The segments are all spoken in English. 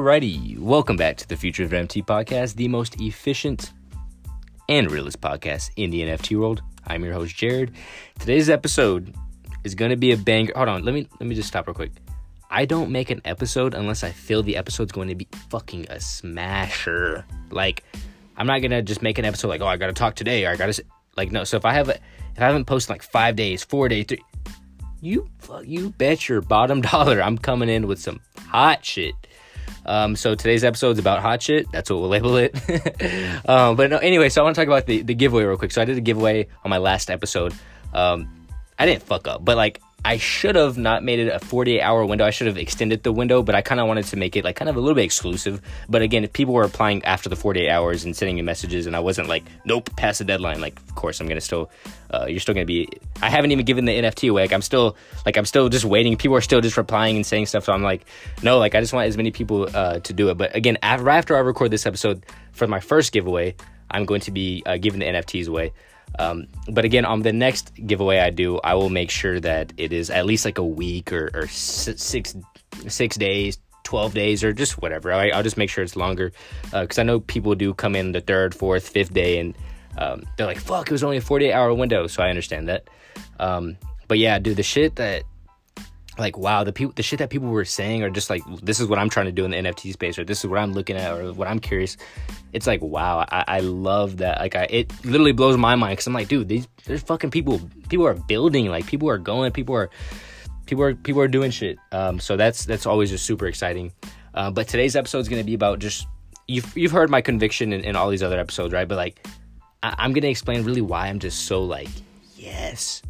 Alrighty, welcome back to the Future of NFT podcast, the most efficient and realist podcast in the NFT world. I'm your host, Jared. Today's episode is going to be a banger. Hold on, let me just stop real quick. I don't make an episode unless I feel the episode's going to be fucking a smasher. Like, I'm not going to just make an episode like, oh, I got to talk today, or I got to, like, no. So if I haven't posted like 5 days, 4 days, 3, you bet your bottom dollar I'm coming in with some hot shit. So today's episode is about hot shit. That's what we'll label it. But no, anyway, so I want to talk about the giveaway real quick. So I did a giveaway on my last episode. I didn't fuck up, but like I should have not made it a 48-hour window. I should have extended the window, but I kind of wanted to make it like kind of a little bit exclusive. But again, if people were applying after the 48 hours and sending me messages and I wasn't like, nope, past the deadline, like, of course, I'm going to still, you're still going to be, I haven't even given the NFT away. I'm still just waiting. People are still just replying and saying stuff. So I'm like, no, like, I just want as many people to do it. But again, after I record this episode for my first giveaway, I'm going to be giving the NFTs away. But again, on the next giveaway I do, I will make sure that it is at least like a week or 6 days, 12 days, or just whatever. I'll just make sure it's longer, because I know people do come in the 3rd, 4th, 5th day and they're like, fuck, it was only a 48-hour window. So I understand that. But yeah, dude, the shit that, like, wow, the shit that people were saying, or just like, this is what I'm trying to do in the NFT space, or this is what I'm looking at, or what I'm curious. It's like, wow, I love that. Like, it literally blows my mind, because I'm like, dude, there's fucking people are building, like, people are going, people are doing shit. So that's always just super exciting. But today's episode is going to be about just, you've heard my conviction in all these other episodes, right? But like, I'm going to explain really why I'm just so like, yes.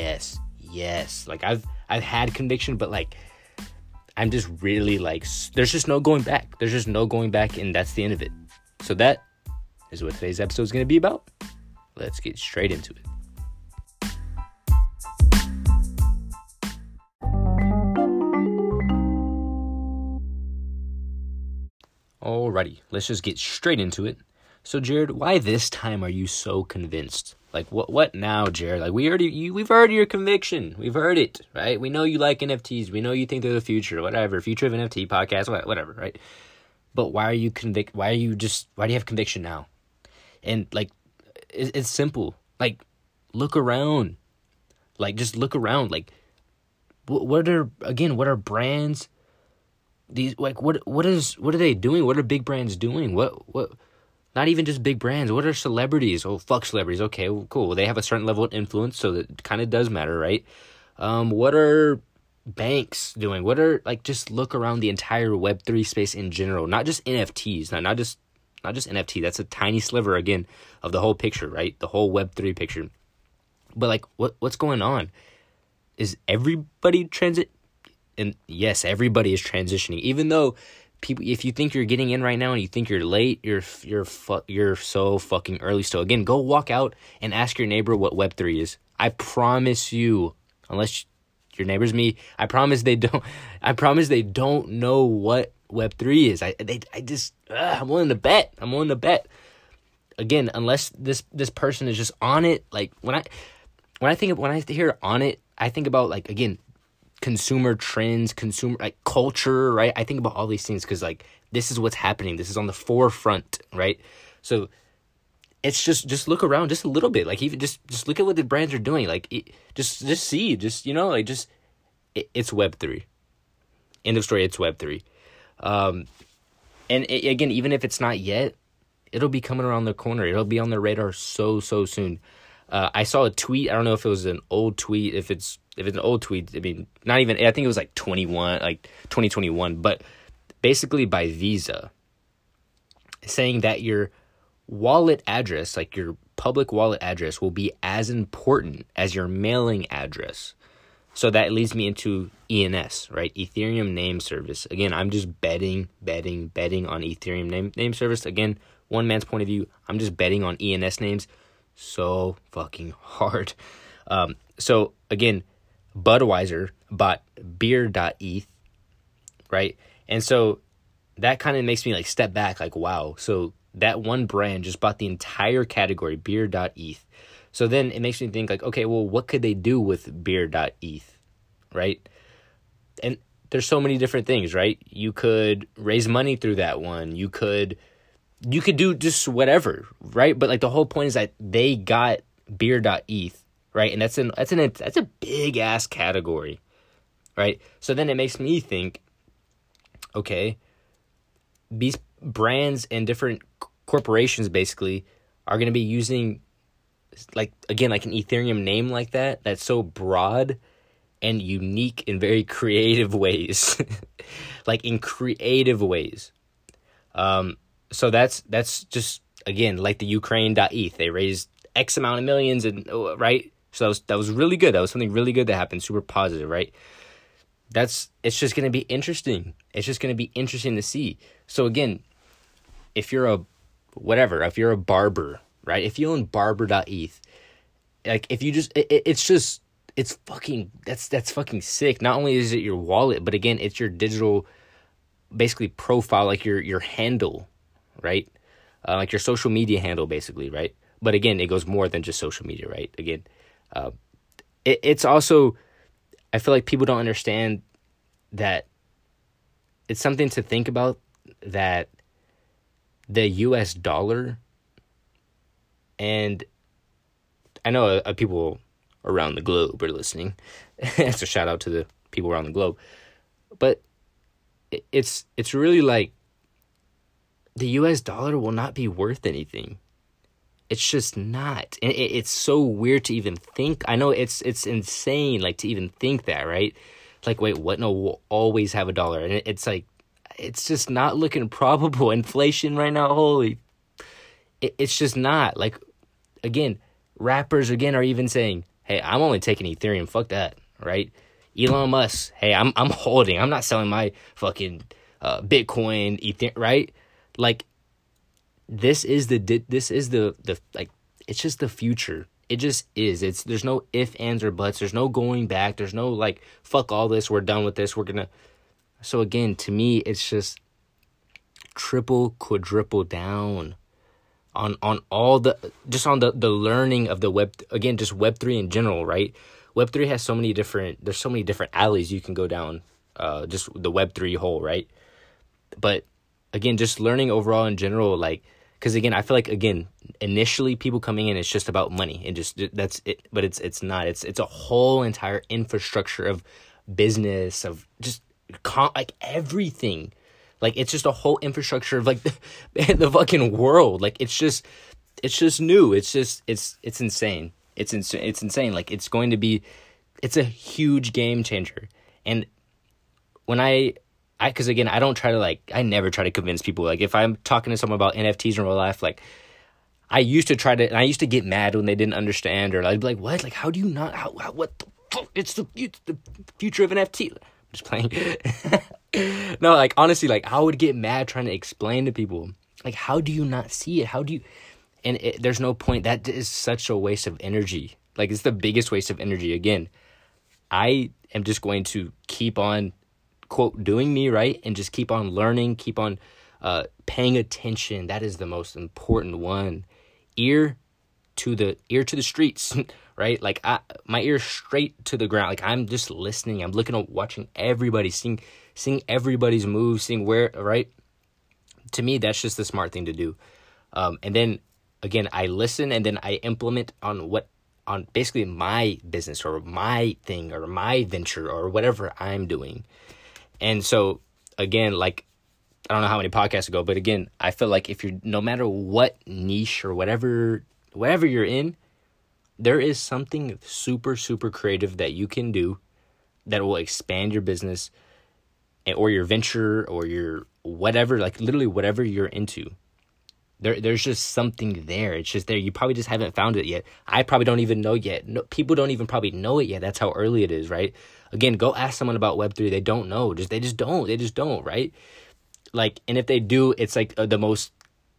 Like, I've had conviction, but like, I'm just really like, there's just no going back. And that's the end of it. So that is what today's episode is going to be about. Let's get straight into it. Alrighty, let's just get straight into it. So Jared, why this time are you so convinced? Like, what now, Jared? Like, we've heard your conviction. We've heard it, right? We know you like NFTs. We know you think they're the future, whatever. Future of NFT podcast, whatever, right? But why are you why do you have conviction now? And like, it's simple. Like, look around. Like, just look around. Like, what are brands? These, like, what are they doing? What are big brands doing? What? Not even just big brands. What are celebrities? Oh, fuck celebrities. Okay, well, cool. Well, they have a certain level of influence, so that kind of does matter, right? What are banks doing? What are, like, just look around the entire Web3 space in general, not just NFTs, not just NFT. That's a tiny sliver, again, of the whole picture, right? The whole Web3 picture. But like, what's going on? Is everybody and yes, everybody is transitioning, even though people, if you think you're getting in right now and you think you're late, you're so fucking early still. Again, go walk out and ask your neighbor what Web3 is. I promise you, unless your neighbor's me, I promise they don't know what Web3 is. I'm willing to bet. Again, unless this person is just on it. Like, when I hear on it, I think about, like, again, consumer trends, consumer, like, culture, right? I think about all these things because, like, this is what's happening. This is on the forefront, right? So it's just look around just a little bit. Like, even just look at what the brands are doing. Like, just see, you know, like, it's Web3. End of story. It's Web3. Again, even if it's not yet, it'll be coming around the corner. It'll be on the radar so soon. I saw a tweet. I don't know if it was an old tweet. If it's an old tweet, I mean, not even, I think it was like 2021, but basically by Visa, saying that your wallet address, like your public wallet address, will be as important as your mailing address. So that leads me into ENS, right? Ethereum Name Service. Again, I'm just betting on Ethereum name service. Again, one man's point of view, I'm just betting on ENS names so fucking hard. So again, Budweiser bought beer.eth, right? And so that kind of makes me like step back, like, wow. So that one brand just bought the entire category, beer.eth. So then it makes me think, like, okay, well, what could they do with beer.eth, right? And there's so many different things, right? You could raise money through that one. You could do just whatever, right? But like the whole point is that they got beer.eth, right? And that's a big ass category, right? So then it makes me think, okay, these brands and different corporations basically are going to be using like an Ethereum name like that that's so broad and unique in very creative ways. Like in creative ways. So that's just, again, like the Ukraine.eth. They raised X amount of millions, and right? So that was really good. That was something really good that happened, super positive, right? It's just going to be interesting. It's just going to be interesting to see. So again, if you're a barber, right? If you own barber.eth, like if you just, it's fucking, that's fucking sick. Not only is it your wallet, but again, it's your digital, basically profile, like your handle, right? Like your social media handle, basically, right? But again, it goes more than just social media, right? Again, it's also, I feel like people don't understand that it's something to think about, that the US dollar, and I know people around the globe are listening. It's a shout out to the people around the globe. But it's really like the US dollar will not be worth anything. It's just not. And it's so weird to even think. I know it's insane, like, to even think that, right? Like, wait, what? No, we'll always have a dollar. And it's like, it's just not looking probable. Inflation right now, holy. It's just not. Like, again, rappers, again, are even saying, hey, I'm only taking Ethereum. Fuck that, right? Elon Musk, hey, I'm holding. I'm not selling my fucking Bitcoin, Ethereum, right? Like, this is the like, it's just the future. It just is. There's no ifs, ands, or buts. There's no going back. There's no like, fuck all this. We're done with this. So again, to me, it's just triple, quadruple down on all the learning of the web, again, just Web3 in general, right? Web3 has there's so many different alleys you can go down, just the Web3 hole, right? But again, just learning overall in general, like, because again, I feel like, again, initially people coming in, it's just about money and just, that's it. But it's not. It's a whole entire infrastructure of business, of just like everything. Like, it's just a whole infrastructure of like the fucking world. Like, it's just new. It's insane. It's insane. Like, it's a huge game changer. And when because again, I never try to convince people. Like, if I'm talking to someone about NFTs in real life, like, I used to get mad when they didn't understand, or I'd be like, what? Like, how do you not, what the fuck? It's the future of NFT. I'm just playing. No, like, honestly, like, I would get mad trying to explain to people, like, how do you not see it? How do you, and there's no point. That is such a waste of energy. Like, it's the biggest waste of energy. Again, I am just going to keep on, quote, doing me, right? And just keep on learning, keep on paying attention. That is the most important one. Ear to the streets, right? Like, my ear straight to the ground. Like, I'm just listening. I'm looking at, watching everybody, seeing everybody's moves, seeing where, right? To me, that's just the smart thing to do. And then again, I listen, and then I implement on basically my business or my thing or my venture or whatever I'm doing. And so again, like, I don't know how many podcasts ago, but again, I feel like if you're, no matter what niche or whatever you're in, there is something super, super creative that you can do that will expand your business or your venture or your whatever, like literally whatever you're into. There's just something there. It's just there. You probably just haven't found it yet. I probably don't even know yet. No, people don't even probably know it yet. That's how early it is, right? Again, go ask someone about Web3. They don't know. They just don't, right? Like, and if they do, it's like the most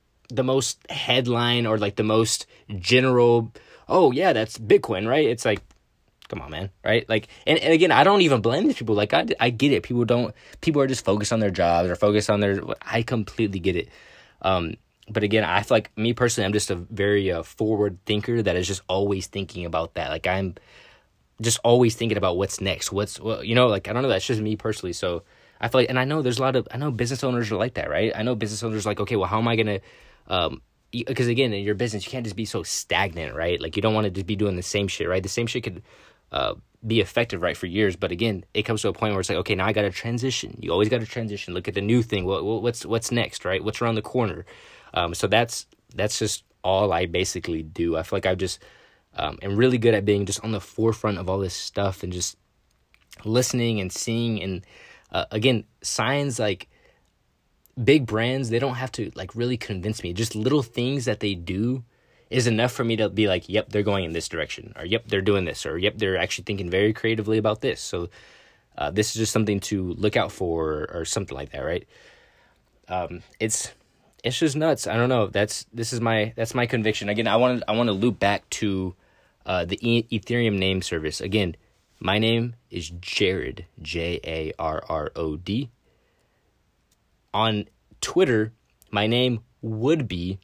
headline or like the most general, oh yeah, that's Bitcoin, right? It's like, come on, man, right? Like, and again, I don't even blame these people. Like, I get it. People are just focused on their jobs or focused on I completely get it. But again, I feel like, me personally, I'm just a very forward thinker that is just always thinking about that. Like, just always thinking about what's next. You know, like, I don't know, that's just me personally. So I feel like, and I know I know business owners are like that, right? I know business owners are like, okay, well, how am I going to, because again, in your business, you can't just be so stagnant, right? Like, you don't want to just be doing the same shit, right? The same shit could be effective, right, for years. But again, it comes to a point where it's like, okay, now I got to transition. You always got to transition. Look at the new thing. What's next, right? What's around the corner? So that's just all I basically do. I feel like I've just am really good at being just on the forefront of all this stuff and just listening and seeing. And again, signs, like big brands, they don't have to like really convince me. Just little things that they do is enough for me to be like, yep, they're going in this direction, or yep, they're doing this, or yep, they're actually thinking very creatively about this. So this is just something to look out for, or something like that, right? It's just nuts. I don't know. That's my conviction. Again, I want to loop back to the Ethereum name service. Again, my name is Jarrod, Jarrod. On Twitter, my name would be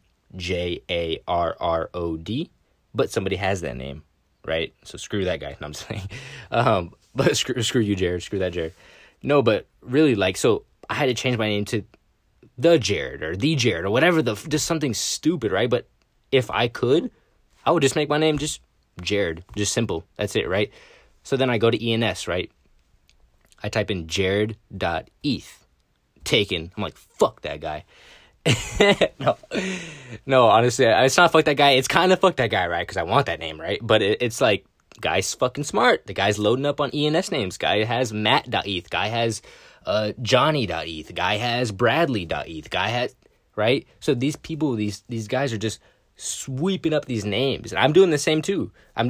Jarrod, but somebody has that name, right? So screw that guy. No, I'm just saying. But screw you, Jared. Screw that, Jared. No, but really, like, so I had to change my name to the Jared or the Jared or whatever, just something stupid, right? But if I could, I would just make my name just Jared, just simple. That's it, right? So then I go to ENS, right? I type in Jared.eth. Taken. I'm like, fuck that guy. No, honestly, it's not fuck that guy. It's kind of fuck that guy, right? Because I want that name, right? But it's like, guy's fucking smart. The guy's loading up on ENS names. Guy has Matt.eth. Guy has Johnny.eth. Guy has Bradley.eth. Guy has, right? So these people, these guys are just sweeping up these names. And I'm doing the same too.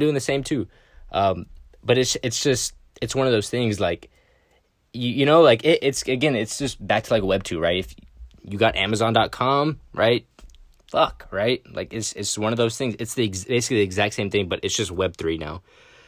But it's just, it's one of those things, like, you know, like it's just back to like Web 2, right? If you got Amazon.com, right? Fuck, right? Like it's one of those things. It's basically the exact same thing, but it's just Web 3 now.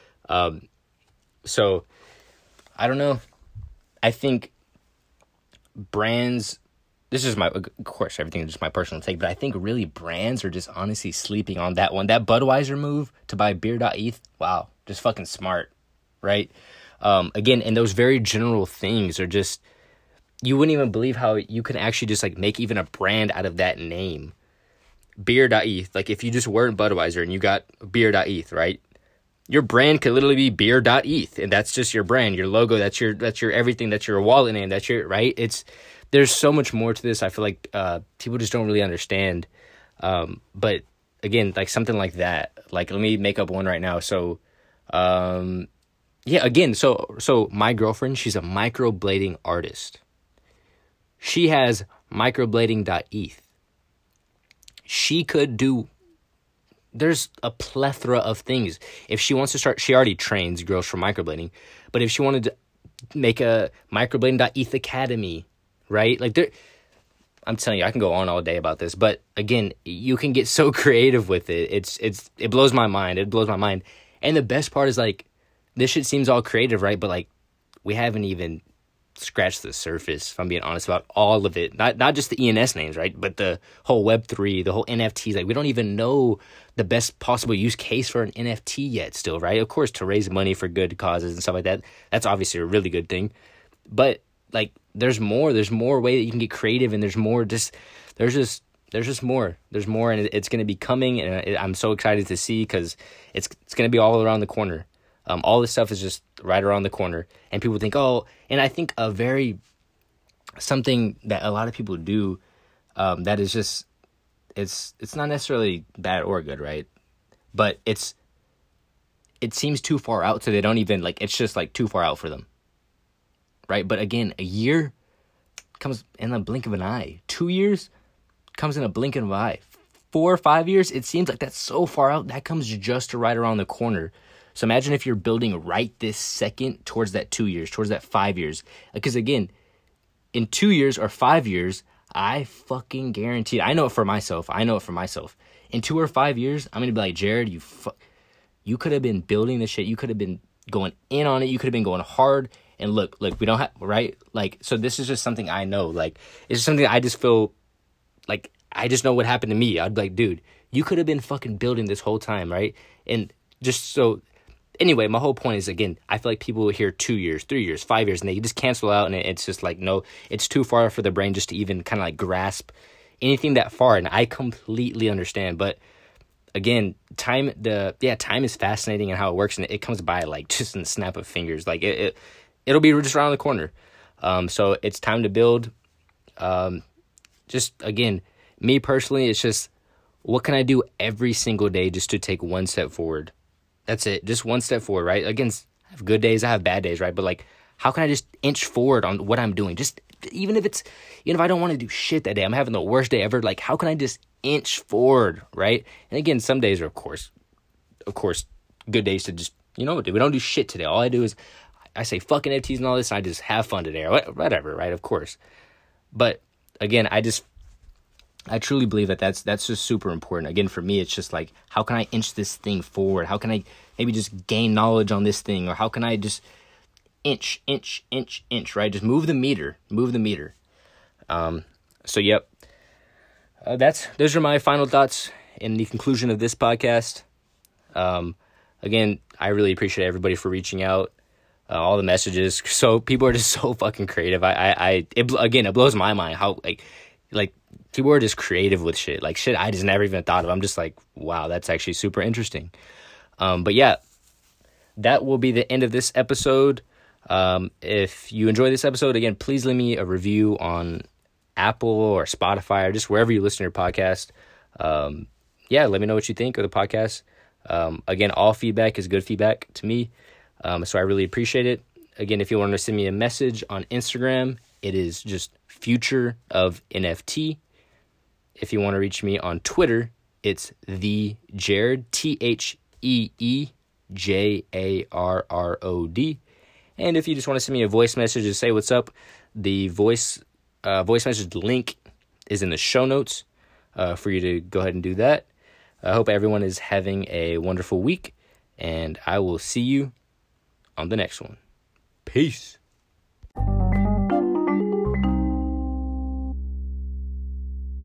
So I don't know. I think brands, this is of course, everything is just my personal take, but I think really brands are just honestly sleeping on that one. That Budweiser move to buy beer.eth, wow, just fucking smart, right? Again, and those very general things are just, you wouldn't even believe how you can actually just like make even a brand out of that name. Beer.eth, like if you just weren't Budweiser and you got beer.eth, right? Your brand could literally be beer.eth, and that's just your brand, your logo, that's your everything, that's your wallet name, that's your, right? There's so much more to this. I feel like people just don't really understand. But again, like something like that, like let me make up one right now. So, yeah, again, so my girlfriend, she's a microblading artist. She has microblading.eth. She could do, there's a plethora of things. If she wants to start, she already trains girls for microblading, but if she wanted to make a microblading.eth academy, right? Like I'm telling you, I can go on all day about this, but again, you can get so creative with it. It blows my mind. It blows my mind. And the best part is like, this shit seems all creative, right? But like, we haven't even scratched the surface, if I'm being honest, about all of it. Not just the ENS names, right? But the whole Web3, the whole NFTs. Like, we don't even know the best possible use case for an NFT yet still, right? Of course, to raise money for good causes and stuff like that, that's obviously a really good thing. But like, there's more way that you can get creative, and there's just more. There's more, and it's going to be coming, and I'm so excited to see, because it's going to be all around the corner. All this stuff is just right around the corner, and people think, oh, and I think something that a lot of people do, that is just, it's not necessarily bad or good, right? But it seems too far out, so they don't even, like, it's just like too far out for them, right? But again, a year comes in a blink of an eye. 2 years comes in a blink of an eye. 4 or 5 years, it seems like that's so far out. That comes just right around the corner. So imagine if you're building right this second towards that 2 years, towards that 5 years. Because again, in 2 years or 5 years, I fucking guarantee, I know it for myself. In 2 or 5 years, I'm going to be like, Jared, you could have been building this shit. You could have been going in on it. You could have been going hard. And look, we don't have, right? Like, so this is just something I know. Like, it's just something I just feel like, I just know what happened to me. I'd be like, dude, you could have been fucking building this whole time, right? And just so, anyway, my whole point is, again, I feel like people hear 2 years, 3 years, 5 years, and they just cancel out, and it's just like, no, it's too far for the brain just to even kind of like grasp anything that far, and I completely understand. But again, time is fascinating and how it works, and it comes by like just in the snap of fingers. Like it'll be just around the corner. So it's time to build. Just again, me personally, it's just, what can I do every single day just to take one step forward? That's it. Just one step forward, right? Again, I have good days, I have bad days, right? But like, how can I just inch forward on what I'm doing? Just even if I don't want to do shit that day, I'm having the worst day ever. Like, how can I just inch forward, right? And again, some days are, of course, good days to just, we don't do shit today. All I do is I say fucking NFTs and all this, and I just have fun today, or whatever, right? Of course. But again, I truly believe that's just super important. Again, for me, it's just like, how can I inch this thing forward? How can I maybe just gain knowledge on this thing? Or how can I just inch, right? Just move the meter. So, yep. Those are my final thoughts in the conclusion of this podcast. Again, I really appreciate everybody for reaching out, all the messages. So people are just so fucking creative. It blows my mind how like people are just creative with shit. Like shit I just never even thought of. I'm just like, wow, that's actually super interesting. But yeah, that will be the end of this episode. If you enjoy this episode, again, please leave me a review on Apple or Spotify or just wherever you listen to your podcast. Let me know what you think of the podcast. Again, all feedback is good feedback to me. So I really appreciate it. Again, if you want to send me a message on Instagram, it is just Future of NFT. If you want to reach me on Twitter, it's the Jared, TheJarrod. And if you just want to send me a voice message to say what's up, the voice message link is in the show notes for you to go ahead and do that. I hope everyone is having a wonderful week, and I will see you on the next one. Peace.